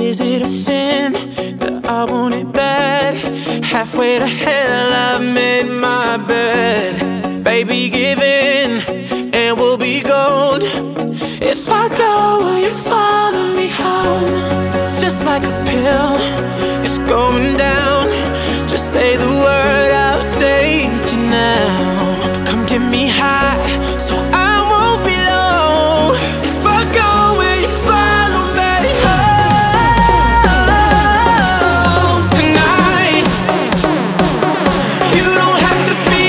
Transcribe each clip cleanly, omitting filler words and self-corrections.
Is it a sin that I want it bad? Halfway to hell, I've made my bed. Baby, give in and we'll be gold. If I go, will you follow me home? Just like a pill, it's going down. Just say the word, I'll take you now. Come get me high, so I won't be low. If I go, will you follow me home tonight? You don't have to be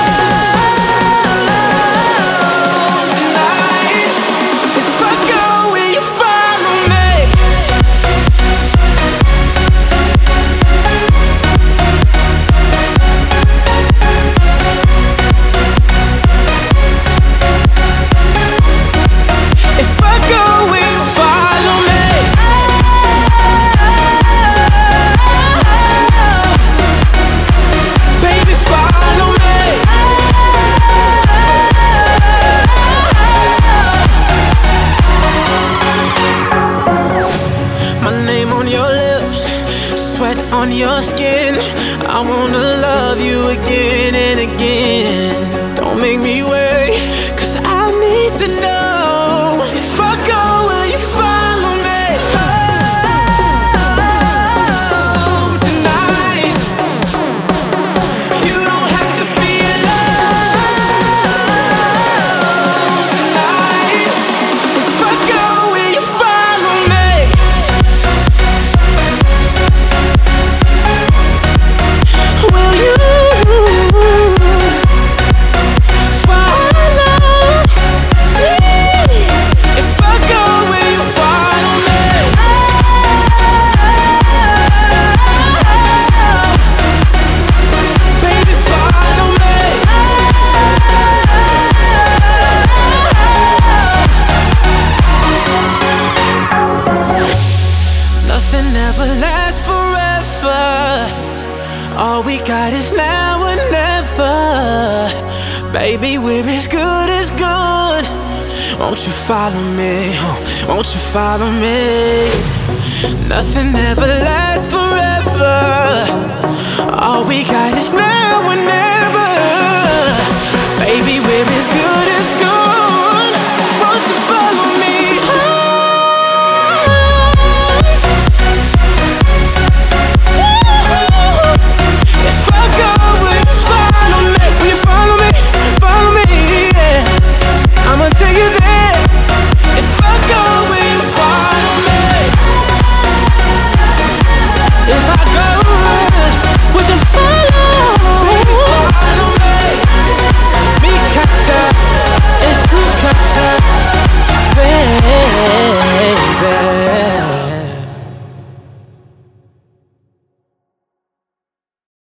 alone tonight. If I go, will you follow me? On your skin, I wanna love you again and again. Don't make me wait, 'cause I need to know. If I go, will you follow me home tonight? You don't have to be alone tonight. If I go, will you follow me? Will you follow me? If I go, will you follow me? Baby, follow me. Nothing ever lasts forever. All we got is now or never. Baby, we're as good as gone. Won't you follow me? Won't you follow me? Nothing ever lasts forever. All we got is now or never. Baby, we're as good as gone.